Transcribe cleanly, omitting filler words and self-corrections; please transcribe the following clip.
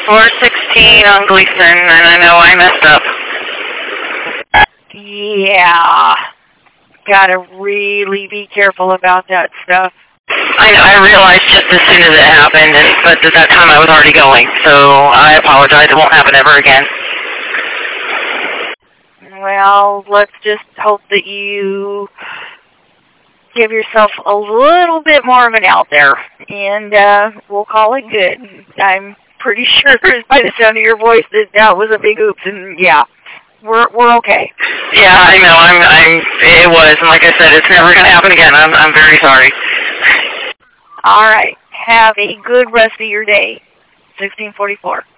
416 on Gleason, and I know I messed up. Yeah. Gotta really be careful about that stuff. I realized just as soon as it happened, but at that time I was already going, so I apologize. It won't happen ever again. Well, let's just hope that you give yourself a little bit more of an out there, and we'll call it good. I'm pretty sure by the sound of your voice that was a big oops, and yeah, we're okay. Yeah, I know. It was, and like I said, it's never going to happen again. I'm very sorry. All right. Have a good rest of your day. 1644.